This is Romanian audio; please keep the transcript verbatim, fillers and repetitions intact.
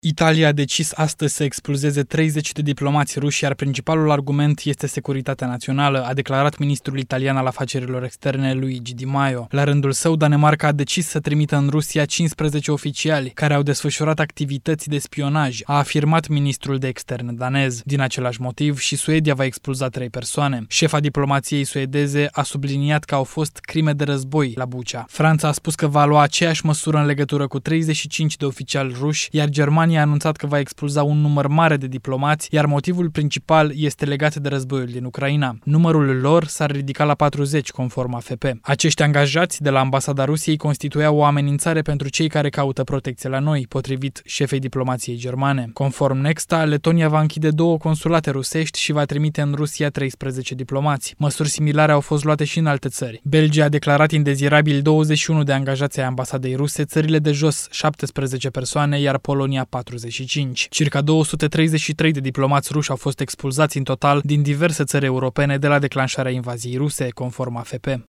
Italia a decis astăzi să expulzeze treizeci de diplomați ruși, iar principalul argument este securitatea națională, a declarat ministrul italian al afacerilor externe Luigi Di Maio. La rândul său, Danemarca a decis să trimită în Rusia cincisprezece oficiali care au desfășurat activități de spionaj, a afirmat ministrul de externe danez. Din același motiv, și Suedia va expulza trei persoane. Șefa diplomației suedeze a subliniat că au fost crime de război la Bucea. Franța a spus că va lua aceeași măsură în legătură cu treizeci și cinci de oficiali ruși, iar Germania a anunțat că va expulza un număr mare de diplomați, iar motivul principal este legat de războiul din Ucraina. Numărul lor s-ar ridica la patruzeci, conform A F P. Acești angajați de la ambasada Rusiei constituiau o amenințare pentru cei care caută protecție la noi, potrivit șefei diplomației germane. Conform Nexta, Letonia va închide două consulate rusești și va trimite în Rusia treisprezece diplomați. Măsuri similare au fost luate și în alte țări. Belgia a declarat indezirabil douăzeci și unu de angajați ai ambasadei ruse, țările de jos șaptesprezece persoane, iar Polonia patruzeci și cinci. Circa două sute treizeci și trei de diplomați ruși au fost expulzați în total din diverse țări europene de la declanșarea invaziei ruse, conform A F P.